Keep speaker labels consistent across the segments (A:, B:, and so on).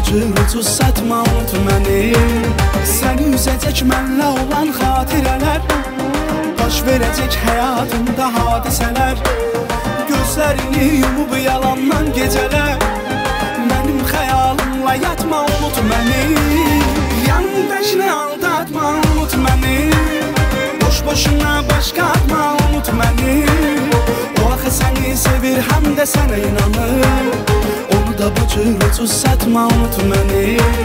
A: cür ucuz satma unut məni. Səni üzəcək mənlə olan xatirələr, baş verəcək həyatımda hadisələr. Gözlərini yumub yalandan gecələr, mənim xəyalımla yatma unut məni. Yandaşını aldatma unut məni, boş-boşuna başqa atma unut məni. O axı səni sevir, həm də sənə inanır, onu da bu cür ucuz satma unut məni.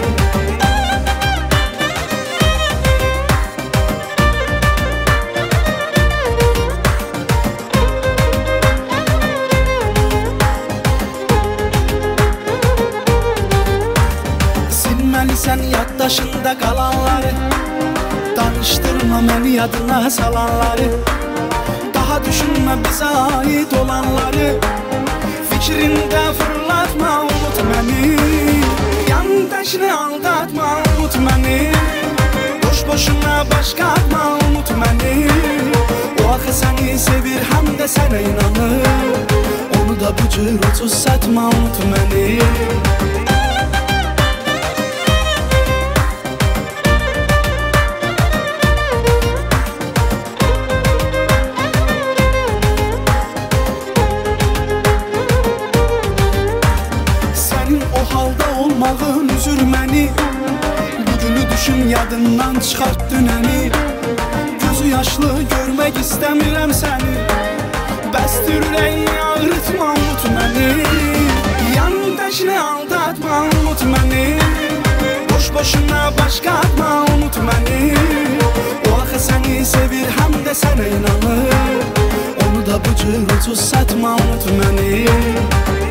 A: Silməlisən yaddaşında qalanları, danışdırma məni yadına salanları. Daha düşünmə bizə aid olanları, fikrində fırlatma unut məni. Yandaşını aldatma unut məni, boş-boşuna başqa atma unut məni. O axı səni sevir, həm də sənə inanır, onu da bu cür ucuz satma unut məni. Olmağın üzür məni, bugünü düşün yadından çıxart dünəni. Gözü yaşlı görmək istəmirəm səni, bəsdir ürəyini ağrıtma unut məni. Yandaşını aldatma unut məni, boş-boşuna başqa atma unut məni. O axı səni sevir, həm də sənə inanır, onu da bu cür ucuz satma unut məni.